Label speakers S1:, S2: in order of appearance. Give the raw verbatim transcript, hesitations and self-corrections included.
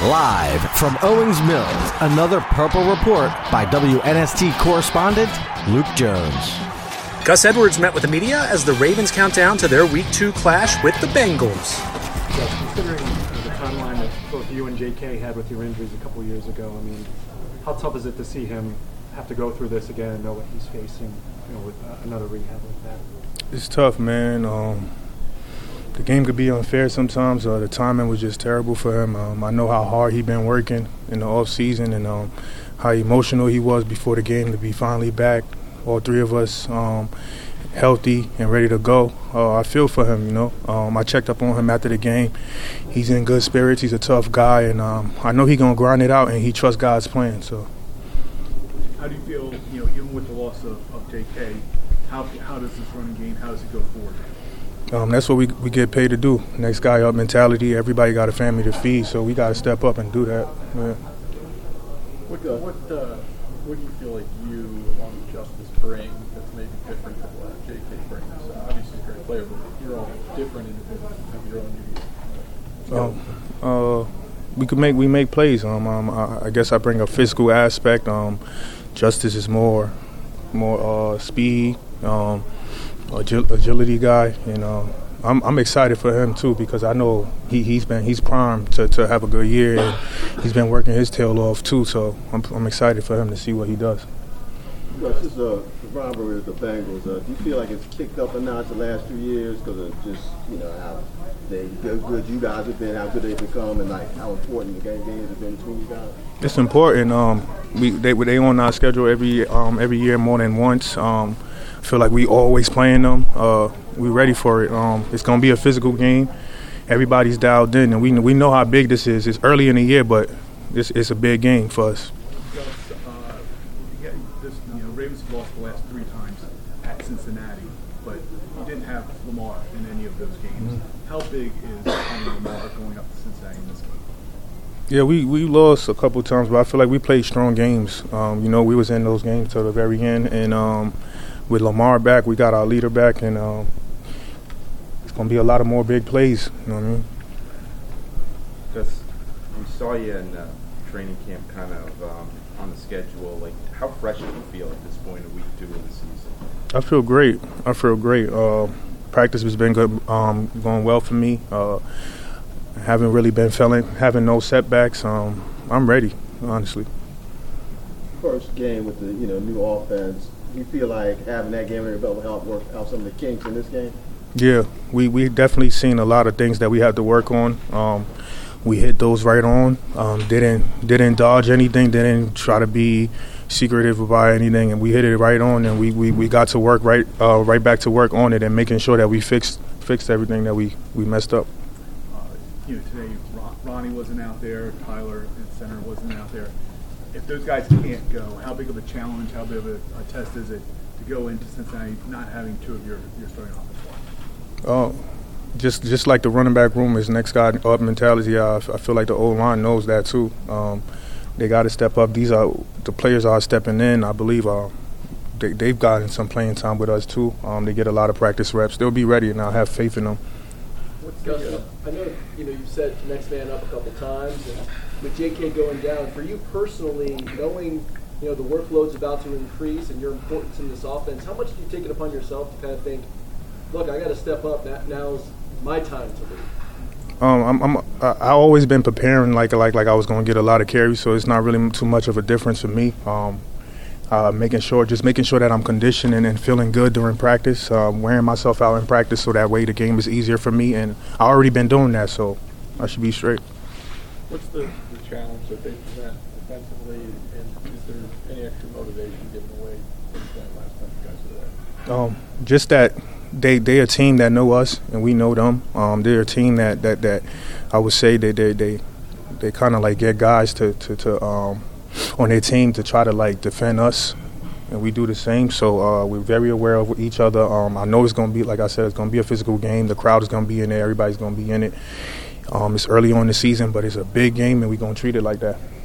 S1: Live from Owings Mills, another Purple Report by W N S T correspondent Luke Jones.
S2: Gus Edwards met with the media as the Ravens count down to their Week two clash with the Bengals.
S3: Yes, considering uh, the timeline that both you and J K had with your injuries a couple of years ago, I mean, how tough is it to see him have to go through this again and know what he's facing, you know, with uh, another rehab like that?
S4: It's tough, man. Um, the game could be unfair sometimes. Uh, the timing was just terrible for him. Um, I know how hard he's been working in the off season and um, how emotional he was before the game to be finally back. All three of us um, healthy and ready to go. Uh, I feel for him, you know. Um, I checked up on him after the game. He's in good spirits. He's a tough guy, and um, I know he's gonna grind it out, and he trusts God's plan. So.
S5: How do you feel, you know, even with the loss of, of J K, how how does this running game, how does it go forward?
S4: Um, that's what we we get paid to do. Next guy up mentality. Everybody got a family to feed, so we got to step up and do that. Yeah.
S6: What what uh, what do you feel like you, along with Justice, bring that's maybe different from what J K brings? Uh, obviously, he's a great player, but you're all different and have your own unique.
S4: Um, uh, we could make we make plays. Um, um I, I guess I bring a physical aspect. Um, Justice is more more uh, speed. Um, Agil- agility guy, and uh, I'm I'm excited for him too because I know he he's been he's primed to, to have a good year, and he's been working his tail off too. So I'm I'm excited for him to see what he does.
S7: This is a rivalry with the Bengals. Uh, do you feel like it's kicked up a notch the last few years because of just you know how they how good you guys have been, how good they've become, and like how important the game games have been between you guys?
S4: It's important. Um, we they they on our schedule every um every year more than once. Um. I feel like we always playing them. Uh, we ready for it. Um, it's gonna be a physical game. Everybody's dialed in, and we we know how big this is. It's early in the year, but it's it's a big game for us.
S5: Gus, uh, yeah, this, you know, Ravens have lost the last three times at Cincinnati, but you didn't have Lamar in any of those games. Mm-hmm. How big is having Lamar going up to Cincinnati in this game?
S4: Yeah, we, we lost a couple times, but I feel like we played strong games. Um, you know, we was in those games till the very end, and um, with Lamar back, we got our leader back, and um, it's going to be a lot of more big plays. You know what I mean?
S8: Gus, we saw you in uh, training camp kind of um, on the schedule. Like, how fresh do you feel at this point of week two of the season?
S4: I feel great. I feel great. Uh, practice has been good, um, going well for me. Uh, haven't really been feeling, having no setbacks. Um, I'm ready, honestly.
S7: First game with the you know new offense. Do you feel like having that game under your belt will help work out some of the kinks in this game?
S4: Yeah, we we definitely seen a lot of things that we had to work on. Um, we hit those right on. Um, didn't didn't dodge anything. Didn't try to be secretive about anything, and we hit it right on. And we, we, we got to work right uh, right back to work on it and making sure that we fixed fixed everything that we, we messed up.
S5: Uh, you know, today Ron, Ronnie wasn't out there. Tyler at center wasn't out there. If those guys can't go, how big of a challenge, how big of a, a test is it to go into Cincinnati not having two of your, your starting offensive line?
S4: Oh, just just like the running back room is next guy up mentality. I, I feel like the O-line knows that too. Um, they got to step up. These are the players are stepping in. I believe uh, they, they've gotten some playing time with us too. Um, they get a lot of practice reps. They'll be ready, and I have faith in them.
S9: Gus, I know you know you've said next man up a couple times, and with J K going down, for you personally, knowing you know the workload's about to increase and your importance in this offense, how much do you take it upon yourself to kind of think, look, I got to step up. Now's my time to lead.
S4: Um, I'm, I'm I always been preparing like like like I was going to get a lot of carries, so it's not really too much of a difference for me. Um, uh, making sure, just making sure that I'm conditioning and feeling good during practice, uh, wearing myself out in practice, so that way the game is easier for me. And I already been doing that, so I should be straight.
S6: What's the, the challenge that they present defensively, and is there any extra motivation given away since that last time you guys were there?
S4: Um, just that. They they a team that know us and we know them. Um, they're a team that, that, that I would say they they they, they kind of like get guys to to, to um, on their team to try to like defend us, and we do the same. So uh, we're very aware of each other. Um, I know it's gonna be, like I said, it's gonna be a physical game. The crowd is gonna be in there. Everybody's gonna be in it. Um, it's early on in the season, but it's a big game, and we're gonna treat it like that.